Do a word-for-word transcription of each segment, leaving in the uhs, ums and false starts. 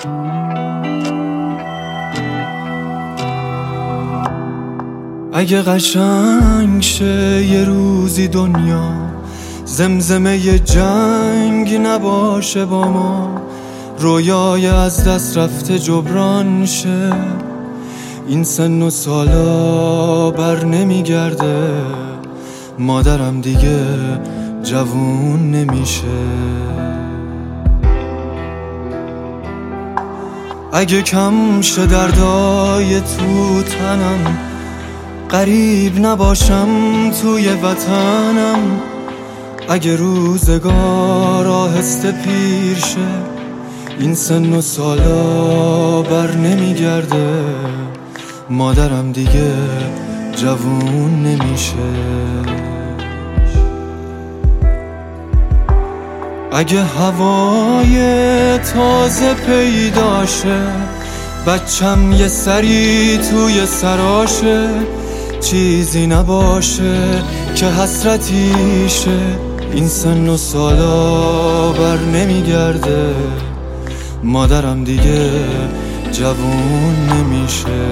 اگه قشنگ شه یه روزی دنیا، زمزمه یه جنگ نباشه با ما، رویای از دست رفته جبران شه، این سن و سالا بر نمیگرده، مادرم دیگه جوون نمیشه. اگه کم شه دردای تو تنم، غریب نباشم توی وطنم، اگه روزگار آهسته پیر شه، این سن و سالا بر نمیگرده، مادرم دیگه جوون نمیشه. اگه هوای تازه پیدا شه، بچم یه سری توی سراشه، چیزی نباشه که حسرتیشه، این سن و سالا بر نمیگرده، مادرم دیگه جوون نمیشه.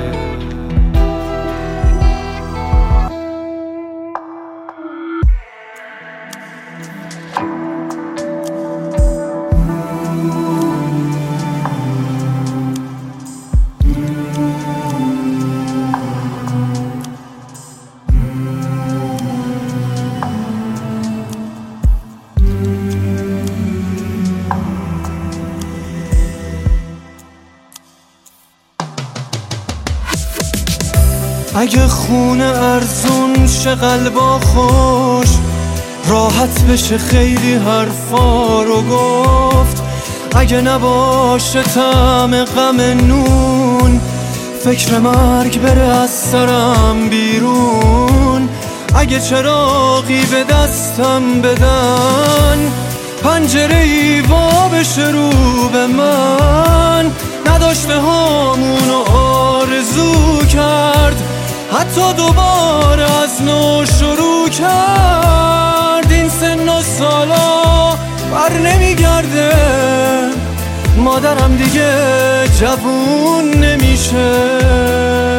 اگه خونه ارزون شه قلبا خوش، راحت بشه خیلی حرفا رو گفت، اگه نباشه طعم غم نون، فکر مرگ بره از سرم بیرون، اگه چراغی به دستم بدن، پنجره ای وا بشه رو به من، نداشته هامونو آرزو کرد، حتی دوباره از نو شروع کرد، این سن و سالا بر نمیگرده، مادرم دیگه جوون نمیشه.